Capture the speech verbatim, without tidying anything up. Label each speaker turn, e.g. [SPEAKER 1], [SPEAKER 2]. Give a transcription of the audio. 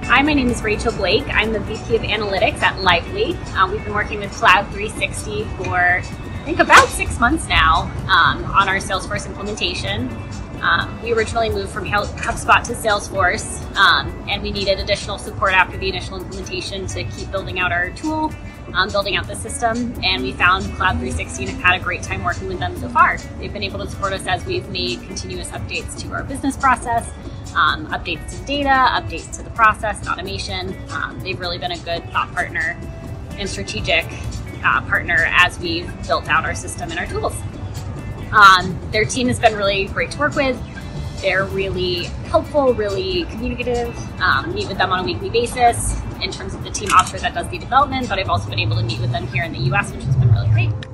[SPEAKER 1] Hi, my name is Rachel Blake. I'm the V P of Analytics at Lively. Um, we've been working with Cloud three sixty for, I think, about six months now um, on our Salesforce implementation. Um, we originally moved from HubSpot to Salesforce, um, and we needed additional support after the initial implementation to keep building out our tool, um, building out the system, and we found Cloud three sixty and have had a great time working with them so far. They've been able to support us as we've made continuous updates to our business process, um, updates to data, updates to the process, and automation. Um, they've really been a good thought partner and strategic uh, partner as we've built out our system and our tools. Um, their team has been really great to work with. They're really helpful, really communicative. Um, meet with them on a weekly basis in terms of the team offshore that does the development, but I've also been able to meet with them here in the U S, which has been really great.